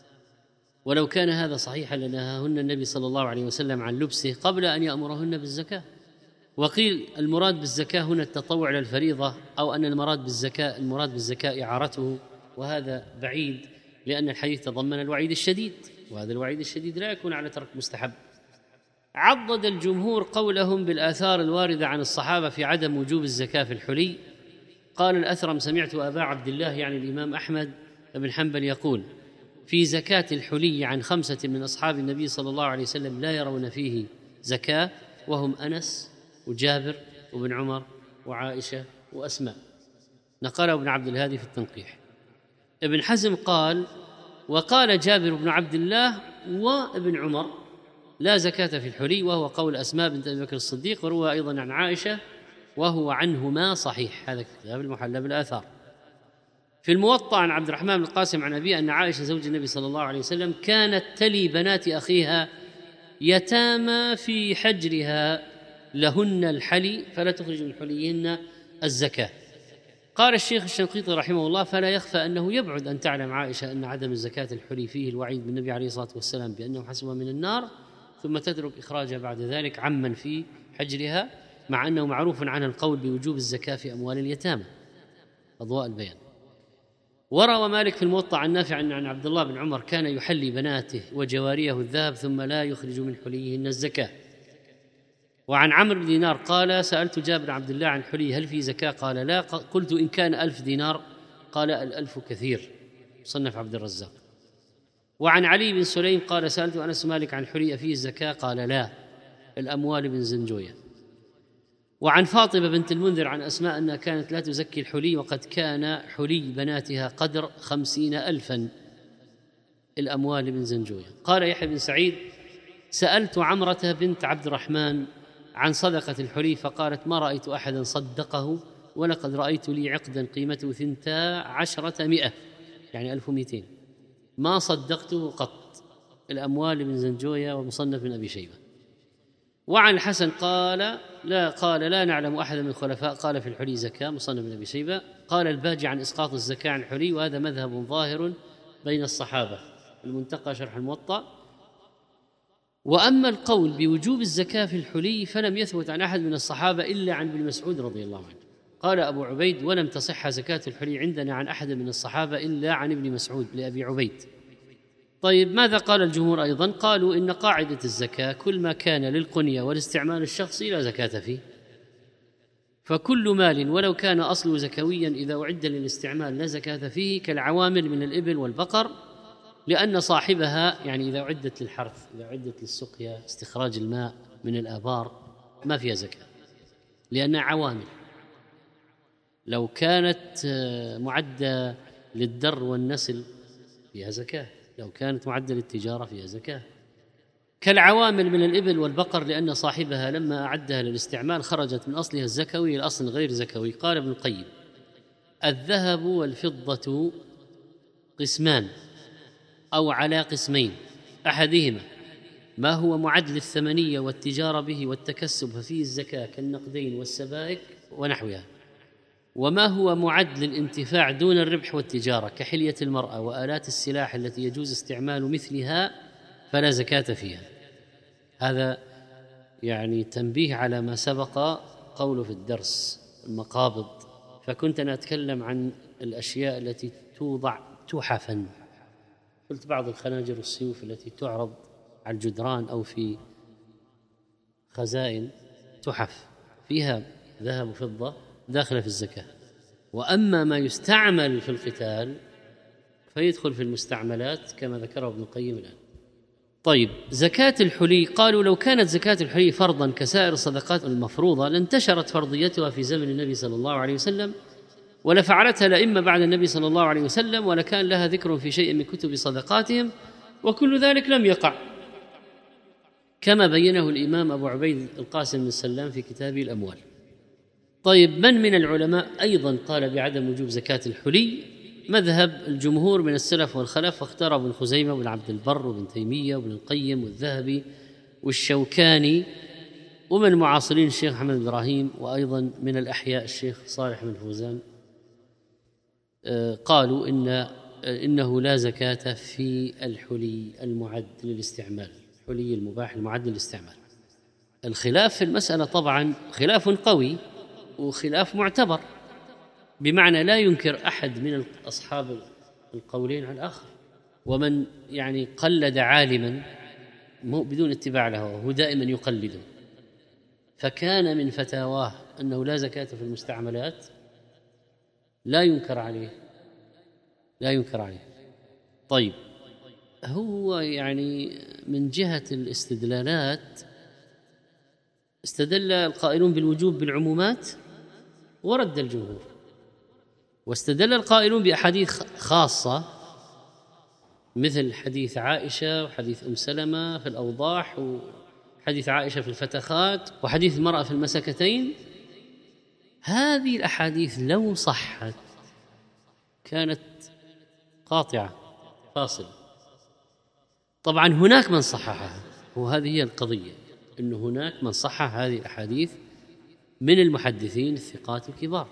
ولو كان هذا صحيحا لنهاهن النبي صلى الله عليه وسلم عن لبسه قبل أن يأمرهن بالزكاة. وقيل المراد بالزكاة هنا التطوع إلى الفريضة، أو أن المراد بالزكاة المراد بالزكاة إعارته، وهذا بعيد لأن الحديث تضمن الوعيد الشديد، وهذا الوعيد الشديد لا يكون على ترك مستحب. عضد الجمهور قولهم بالآثار الواردة عن الصحابة في عدم وجوب الزكاة في الحلي. قال الأثرم: سمعت أبا عبد الله يعني الإمام أحمد بن حنبل يقول في زكاة الحلي عن خمسة من أصحاب النبي صلى الله عليه وسلم لا يرون فيه زكاة، وهم أنس وجابر وابن عمر وعائشة وأسماء. نقله ابن عبد الهادي في التنقيح. ابن حزم قال: وقال جابر بن عبد الله وابن عمر لا زكاة في الحلي، وهو قول أسماء بنت أبي بكر الصديق، وروى أيضا عن عائشة وهو عنهما صحيح. هذا كتاب المحلى بالآثار. في الموطأ عن عبد الرحمن بن القاسم عن أبي أن عائشة زوج النبي صلى الله عليه وسلم كانت تلي بنات أخيها يتامى في حجرها لهن الحلي فلا تخرج من حليهن الزكاة. قال الشيخ الشنقيطي رحمه الله: فلا يخفى أنه يبعد أن تعلم عائشة أن عدم الزكاة الحلي فيه الوعيد بالنبي عليه الصلاة والسلام بأنه حسبها من النار، ثم تترك إخراجها بعد ذلك عمن في حجرها، مع أنه معروف عنها القول بوجوب الزكاة في أموال اليتامى. أضواء البيان. وروى مالك في الموطأ عن نافع عن عبد الله بن عمر كان يحلي بناته وجواريه الذهب ثم لا يخرج من حليهن الزكاة. وعن عمرو بن دينار قال: سألت جابر عبد الله عن حلي هل في زكاة؟ قال لا. قلت: إن كان ألف دينار؟ قال: الألف كثير. صنف عبد الرزاق. وعن علي بن سليم قال: سألت أنس مالك عن حلي فيه الزكاة؟ قال لا. الأموال بن زنجوية. وعن فاطمة بنت المنذر عن أسماء أنها كانت لا تزكي الحلي، وقد كان حلي بناتها قدر خمسين ألفا. الأموال بن زنجوية. قال يحيى بن سعيد: سألت عمرة بنت عبد الرحمن عن صدقة الحلي فقالت: ما رأيت أحدا صدقه، ولقد رأيت لي عقدا قيمته ثنتا عشرة مئة، يعني ألف ومئتين، ما صدقته قط. الأموال بن زنجوية ومصنف من أبي شيبة. وعن الحسن قال: لا قال لا نعلم أحدا من الخلفاء قال في الحلي زكاة. مصنف من أبي شيبة. قال الباجي عن إسقاط الزكاة عن الحلي، وهذا مذهب ظاهر بين الصحابة. المنتقى شرح الموطأ. وأما القول بوجوب الزكاة في الحلي فلم يثبت عن أحد من الصحابة إلا عن ابن مسعود رضي الله عنه. قال أبو عبيد: ولم تصح زكاة الحلي عندنا عن أحد من الصحابة إلا عن ابن مسعود لأبي عبيد. طيب، ماذا قال الجمهور أيضا؟ قالوا إن قاعدة الزكاة كل ما كان للقنية والاستعمال الشخصي لا زكاة فيه، فكل مال ولو كان أصله زكويا إذا أعد للاستعمال لا زكاة فيه، كالعوامل من الإبل والبقر، لأن صاحبها يعني إذا أعدت للحرث، إذا أعدت للسقيا، استخراج الماء من الآبار، ما فيها زكاة لأنها عوامل. لو كانت معدة للدر والنسل فيها زكاة، لو كانت معدة للتجارة فيها زكاة. كالعوامل من الإبل والبقر، لأن صاحبها لما أعدها للاستعمال خرجت من أصلها الزكوي إلى أصل غير زكوي. قال ابن القيم: الذهب والفضة قسمان أو على قسمين، أحدهما ما هو معد للثمنية والتجارة به والتكسب ففيه الزكاة كالنقدين والسبائك ونحوها، وما هو معد للانتفاع دون الربح والتجارة كحلية المرأة وآلات السلاح التي يجوز استعمال مثلها فلا زكاة فيها. هذا يعني تنبيه على ما سبق قوله في الدرس المقابض، فكنت أنا أتكلم عن الأشياء التي توضع تحفا، قلت بعض الخناجر والسيوف التي تعرض على الجدران أو في خزائن تحف فيها ذهب وفضة داخلة في الزكاة. وأما ما يستعمل في القتال فيدخل في المستعملات كما ذكره ابن القيم الآن. طيب، زكاة الحلي، قالوا لو كانت زكاة الحلي فرضا كسائر الصدقات المفروضة لانتشرت فرضيتها في زمن النبي صلى الله عليه وسلم، ولفعلتها الأئمة بعد النبي صلى الله عليه وسلم، ولكان لها ذكر في شيء من كتب صدقاتهم، وكل ذلك لم يقع كما بينه الإمام أبو عبيد القاسم بن سلام في كتابه الأموال. طيب، من من العلماء أيضا قال بعدم وجوب زكاة الحلي؟ مذهب الجمهور من السلف والخلف، واختار ابن خزيمة وابن عبد البر وابن تيمية وابن القيم والذهبي والشوكاني، ومن معاصرين الشيخ محمد بن إبراهيم، وأيضا من الأحياء الشيخ صالح بن فوزان، قالوا إن إنه لا زكاة في الحلي المعد للاستعمال، الحلي المباح المعد للاستعمال. الخلاف في المسألة طبعا خلاف قوي وخلاف معتبر، بمعنى لا ينكر أحد من أصحاب القولين على الآخر. ومن يعني قلد عالما بدون اتباع له هو دائما يقلده، فكان من فتاواه أنه لا زكاة في المستعملات لا ينكر عليه لا ينكر عليه طيب، هو يعني من جهة الاستدلالات استدل القائلون بالوجوب بالعمومات ورد الجمهور، واستدل القائلون بأحاديث خاصة مثل حديث عائشة وحديث أم سلمة في الأوضاح، وحديث عائشة في الفتخات، وحديث المرأة في المسكتين. هذه الأحاديث لو صحت كانت قاطعة فاصلة. طبعا هناك من صححها، وهذه هي القضية، أن هناك من صحح هذه الأحاديث من المحدثين الثقات الكبار،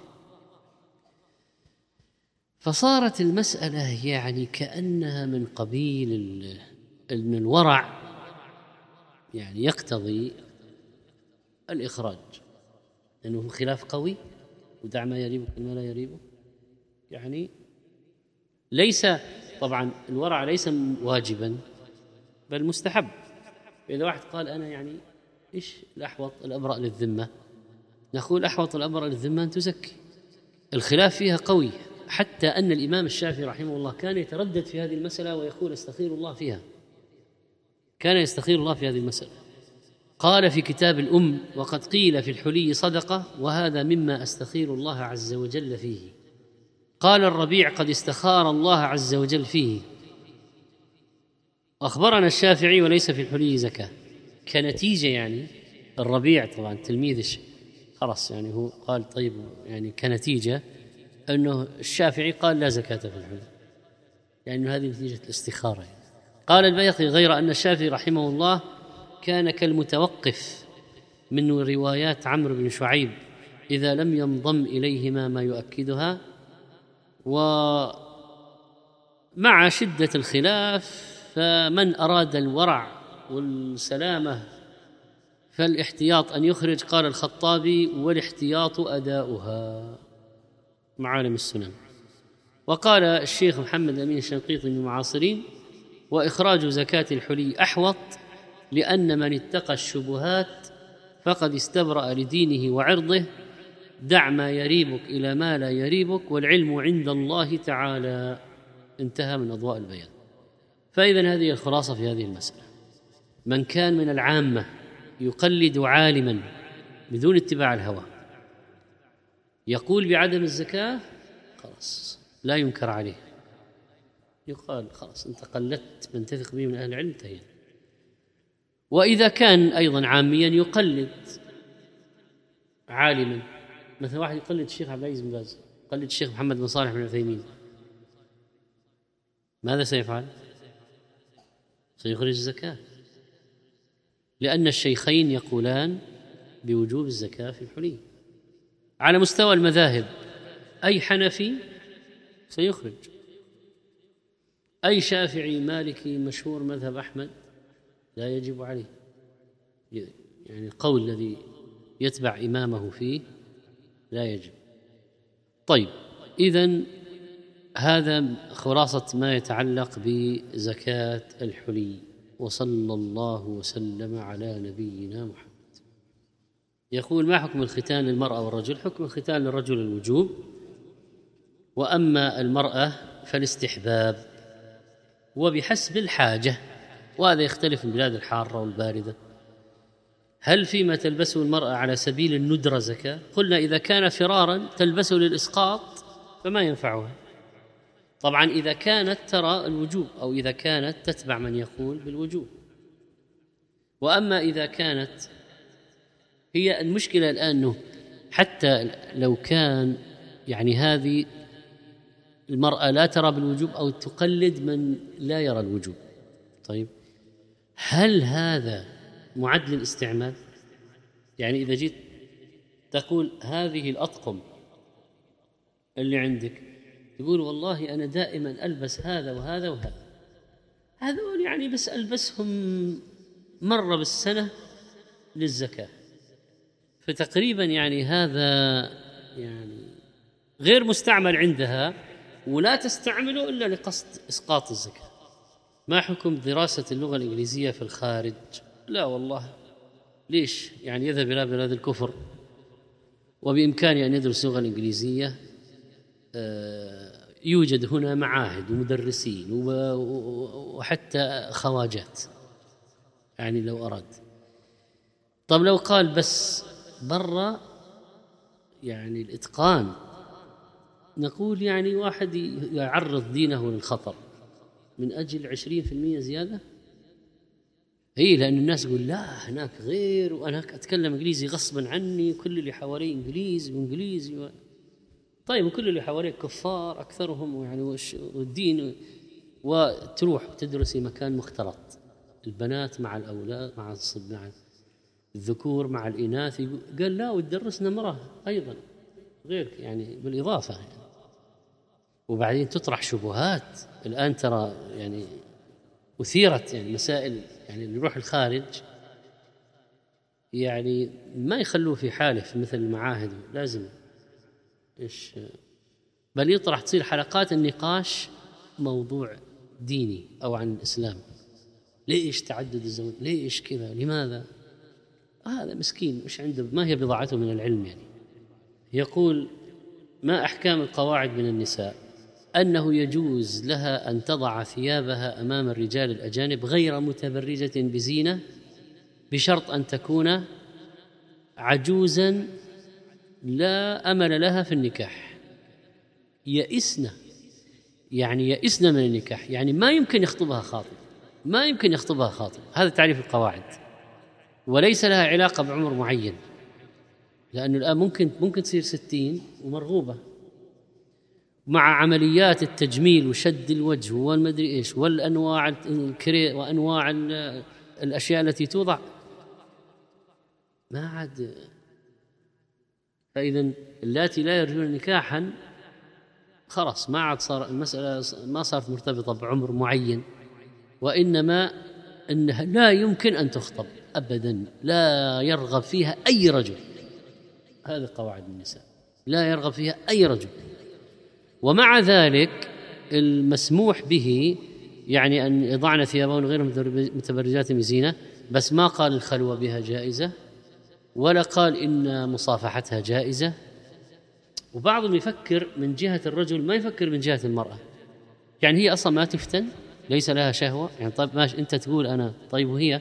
فصارت المسألة يعني كأنها من قبيل أن الورع يعني يقتضي الإخراج، لأنه خلاف قوي، ودع ما يريبك وما لا يريبك. يعني ليس طبعا الورع ليس واجبا بل مستحب. إذا واحد قال أنا يعني إيش الأحوط الأبرأ للذمة، نقول أحوط الأبرأ للذمة أن تزكي. الخلاف فيها قوي، حتى أن الإمام الشافعي رحمه الله كان يتردد في هذه المسألة ويقول استخير الله فيها، كان يستخير الله في هذه المسألة. قال في كتاب الأم: وقد قيل في الحلي صدقة، وهذا مما أستخير الله عز وجل فيه. قال الربيع: قد استخار الله عز وجل فيه. أخبرنا الشافعي: وليس في الحلي زكاة. كنتيجة يعني الربيع طبعا تلميذ الشيخ خلاص، يعني هو قال طيب، يعني كنتيجة أنه الشافعي قال لا زكاة في الحلي، يعني هذه نتيجة الاستخارة. يعني قال البيهقي: غير أن الشافعي رحمه الله كان كالمتوقف من روايات عمرو بن شعيب إذا لم ينضم إليهما ما يؤكدها. ومع شدة الخلاف فمن أراد الورع والسلامة فالاحتياط أن يخرج. قال الخطابي: والاحتياط أداؤها، معالم السنن. وقال الشيخ محمد أمين الشنقيطي من المعاصرين: وإخراج زكاة الحلي أحوط، لأن من اتقى الشبهات فقد استبرأ لدينه وعرضه. دع ما يريبك إلى ما لا يريبك، والعلم عند الله تعالى. انتهى من أضواء البيان. فإذن هذه الخلاصة في هذه المسألة: من كان من العامة يقلد عالما بدون اتباع الهوى يقول بعدم الزكاة، خلاص لا ينكر عليه، يقال خلاص أنت قلدت من تثق به من أهل العلم، انتهينا. وإذا كان أيضا عاميا يقلد عالما، مثل واحد يقلد الشيخ عبد العزيز بن باز، يقلد الشيخ محمد بن صالح بن عثيمين، ماذا سيفعل؟ سيخرج الزكاة، لأن الشيخين يقولان بوجوب الزكاة في الحلي. على مستوى المذاهب أي حنفي سيخرج، أي شافعي مالكي مشهور مذهب أحمد لا يجب عليه، يعني القول الذي يتبع إمامه فيه لا يجب. طيب، إذن هذا خلاصة ما يتعلق بزكاة الحلي، وصلى الله وسلم على نبينا محمد. يقول: ما حكم الختان للمرأة والرجل؟ حكم الختان للرجل الوجوب، وأما المرأة فالاستحباب وبحسب الحاجة، وهذا يختلف في البلاد الحارة والباردة. هل فيما تلبسه المرأة على سبيل الندرة زكاة؟ قلنا إذا كان فرارا تلبسه للإسقاط فما ينفعها. طبعا إذا كانت ترى الوجوب أو إذا كانت تتبع من يقول بالوجوب. وأما إذا كانت، هي المشكلة الآن أنه حتى لو كان يعني هذه المرأة لا ترى بالوجوب أو تقلد من لا يرى الوجوب، طيب هل هذا معد للاستعمال؟ يعني إذا جيت تقول هذه الأطقم اللي عندك، تقول والله أنا دائما ألبس هذا وهذا وهذا، هذول يعني بس ألبسهم مرة بالسنة للزكاة، فتقريبا يعني هذا يعني غير مستعمل عندها ولا تستعمله إلا لقصد إسقاط الزكاة. ما حكم دراسة اللغة الإنجليزية في الخارج؟ لا والله، ليش؟ يعني يذهب إلى بلاد الكفر وبإمكانه أن يدرس اللغة الإنجليزية. يوجد هنا معاهد ومدرسين وحتى خواجات، يعني لو أراد. طب لو قال بس برا يعني الإتقان، نقول يعني واحد يعرض دينه للخطر من أجل عشرين في المئة زيادة؟ هي لأن الناس يقول لا هناك غير، وأنا أتكلم إنجليزي غصبا عني، وكل اللي حوالي إنجليزي وإنجليزي و... طيب وكل اللي حواليك كفار أكثرهم يعني والدين، وتروح تدرسي مكان مختلط، البنات مع الأولاد مع الصبيان، الذكور مع الإناث. قال لا وتدرسنا مرة أيضا غير يعني بالإضافة يعني. وبعدين تطرح شبهات الآن ترى يعني أثيرت يعني مسائل، يعني اللي يروح الخارج يعني ما يخلوه في حاله في مثل المعاهد، لازم إيش بل يطرح تصير حلقات النقاش موضوع ديني أو عن الإسلام. ليش تعدد الزوج؟ ليش كذا؟ لماذا؟ هذا مسكين مش عنده، ما هي بضاعته من العلم يعني. يقول: ما أحكام القواعد من النساء؟ أنه يجوز لها أن تضع ثيابها أمام الرجال الأجانب غير متبرجة بزينة بشرط أن تكون عجوزا لا أمل لها في النكاح. يئسن يعني يئسن من النكاح، يعني ما يمكن يخطبها خاطب، ما يمكن يخطبها خاطب. هذا تعريف القواعد، وليس لها علاقة بعمر معين، لأنه الآن ممكن ممكن تصير ستين ومرغوبة مع عمليات التجميل وشد الوجه والمدري إيش والأنواع الكري وأنواع الأشياء التي توضع، ما عاد. فإذا اللاتي لا يرجون نكاحا خلاص ما عاد صار المسألة، ما صارت مرتبطة بعمر معين، وإنما أنها لا يمكن أن تخطب أبدا، لا يرغب فيها أي رجل. هذه قواعد النساء، لا يرغب فيها أي رجل. ومع ذلك المسموح به يعني أن يضعن ثيابهن غير متبرجات بزينة، بس ما قال الخلوة بها جائزة ولا قال إن مصافحتها جائزة. وبعضهم يفكر من جهة الرجل ما يفكر من جهة المرأة، يعني هي أصلا ما تفتن، ليس لها شهوة يعني. طيب ماشي أنت تقول أنا، طيب وهي؟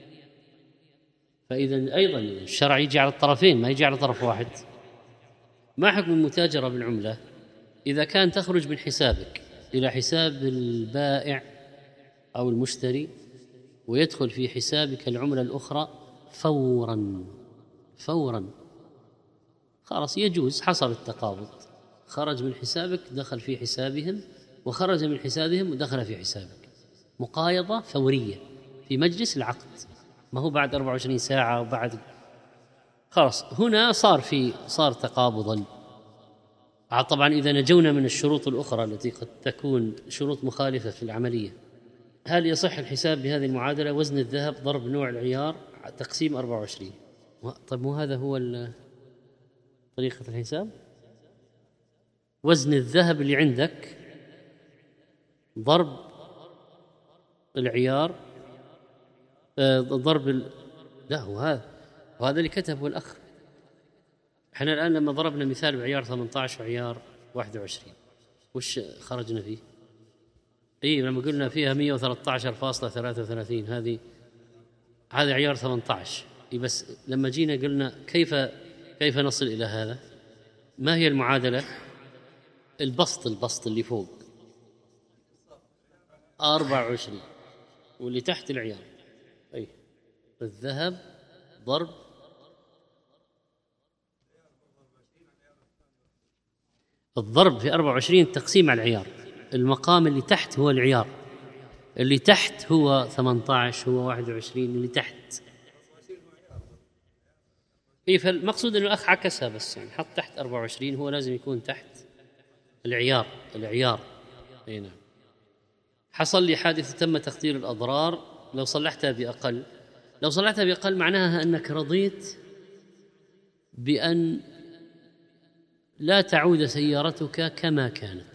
فإذا أيضا الشرع يجي على الطرفين ما يجي على طرف واحد. ما حكم المتاجرة بالعملة إذا كان تخرج من حسابك إلى حساب البائع أو المشتري ويدخل في حسابك العملة الأخرى فوراً فوراً خلاص يجوز، حصل التقابض، خرج من حسابك دخل في حسابهم وخرج من حسابهم ودخل في حسابك، مقايضة فورية في مجلس العقد، ما هو بعد أربعة وعشرين ساعة وبعد. خلاص هنا صار في صار تقابضا. طبعا إذا نجونا من الشروط الأخرى التي قد تكون شروط مخالفة في العملية. هل يصح الحساب بهذه المعادلة؟ وزن الذهب ضرب نوع العيار تقسيم أربعة وعشرين. طيب مو هذا هو طريقة الحساب؟ وزن الذهب اللي عندك ضرب العيار ضرب ال... لا هو هذا، وهذا اللي كتبه الأخ احنا الآن لما ضربنا مثال بعيار ثمانية عشر وعيار واحد وعشرين وش خرجنا فيه؟ اي لما قلنا فيها مئة وثلاثة عشر فاصلة ثلاثة وثلاثين هذه هذا عيار ثمانية عشر. اي بس لما جينا قلنا كيف كيف نصل إلى هذا؟ ما هي المعادلة؟ البسط البسط اللي فوق أربعة وعشرين واللي تحت العيار. أي الذهب ضرب الضرب في أربعة وعشرين تقسيم على العيار. المقام اللي تحت هو العيار، اللي تحت هو ثمانية عشر هو واحد وعشرين اللي تحت. إيه فالمقصود أنه الأخ عكسها بس يعني حط تحت أربعة وعشرين هو لازم يكون تحت العيار العيار. أي نعم. حصل لي حادثة تم تقدير الأضرار لو صلحتها بأقل. لو صلحتها بأقل معناها أنك رضيت بأن لا تعود سيارتك كما كانت.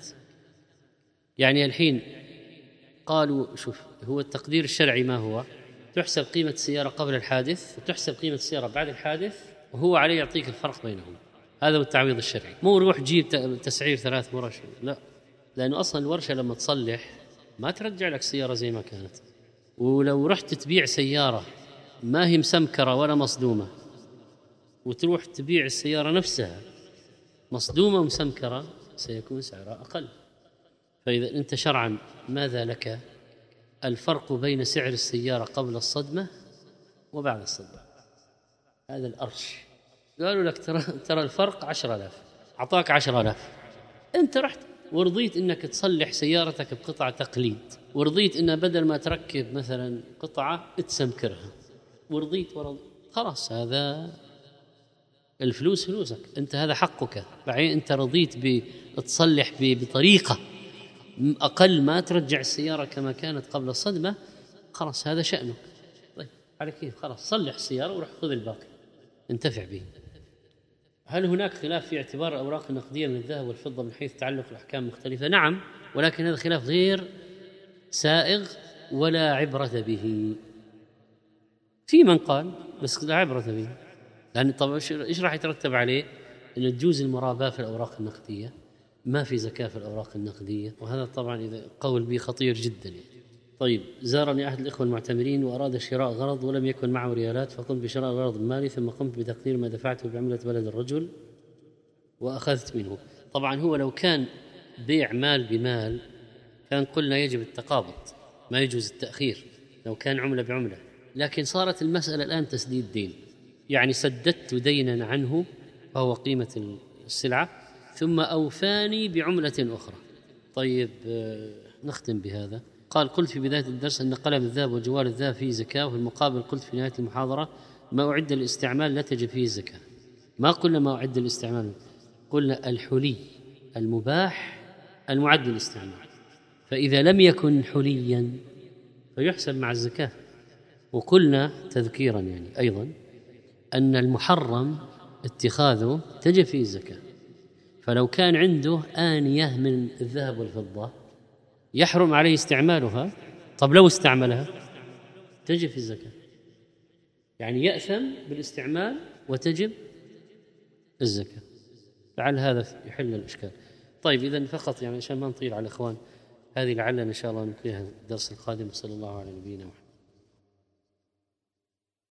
يعني الحين قالوا شوف هو التقدير الشرعي ما هو؟ تحسب قيمة السيارة قبل الحادث وتحسب قيمة السيارة بعد الحادث وهو عليه يعطيك الفرق بينهم. هذا هو التعويض الشرعي. مو روح جيب تسعير ثلاث مرات، لا، لأنه أصلا الورشة لما تصلح ما ترجع لك سيارة زي ما كانت. ولو رحت تبيع سيارة ما هي مسمكرة ولا مصدومة وتروح تبيع السيارة نفسها مصدومة ومسمكرة سيكون سعرها أقل. فإذا أنت شرعا ماذا لك؟ الفرق بين سعر السيارة قبل الصدمة وبعد الصدمة، هذا الأرش. قالوا لك ترى ترى الفرق عشرة آلاف، أعطاك عشرة آلاف، أنت رحت ورضيت إنك تصلح سيارتك بقطعة تقليد، ورضيت إن بدل ما تركب مثلا قطعة تسمكرها، ورضيت ورضيت خلاص هذا الفلوس فلوسك أنت، هذا حقك. بعدين أنت رضيت بتصلح بطريقة أقل ما ترجع السيارة كما كانت قبل الصدمة، خلاص هذا شأنك. طيب على كيف، خلاص صلح السيارة وروح خذ الباقي انتفع به. هل هناك خلاف في اعتبار الأوراق النقدية من الذهب والفضة من حيث تعلق الأحكام مختلفة؟ نعم، ولكن هذا خلاف غير سائغ ولا عبرة به. في من قال بس لا عبرة به، لأن طبعا إيش راح يترتب عليه؟ أن تجوز المراباة في الأوراق النقدية، ما في زكاة في الأوراق النقدية، وهذا طبعا إذا قول به خطير جدا يعني. طيب زارني أحد الإخوة المعتمرين وأراد شراء غرض ولم يكن معه ريالات، فقمت بشراء غرض مالي ثم قمت بتقدير ما دفعته بعملة بلد الرجل وأخذت منه. طبعا هو لو كان بيع مال بمال كان قلنا يجب التقابض، ما يجوز التأخير لو كان عملة بعملة، لكن صارت المسألة الآن تسديد دين، يعني سددت دينا عنه فهو قيمة السلعة ثم أوفاني بعملة أخرى. طيب نختم بهذا. قال قلت في بداية الدرس أن قلم الذهب وجوال الذهب فيه زكاة، وفي المقابل قلت في نهاية المحاضرة ما أعد للاستعمال لا تجب فيه الزكاة. ما قلنا ما أعد للاستعمال، قلنا الحلي المباح المعد للاستعمال، فإذا لم يكن حليا فيحسب مع الزكاة. وقلنا تذكيرا يعني أيضا أن المحرم اتخاذه تجب فيه الزكاة، فلو كان عنده آنية من الذهب والفضة يحرم عليه استعمالها، طب لو استعملها تجب في الزكاة، يعني يأثم بالاستعمال وتجب الزكاة. لعل هذا يحل الإشكال. طيب إذن فقط يعني عشان ما نطيل على الإخوان، هذه لعلنا إن شاء الله نقيها الدرس القادم. صلى الله على نبينا محمد.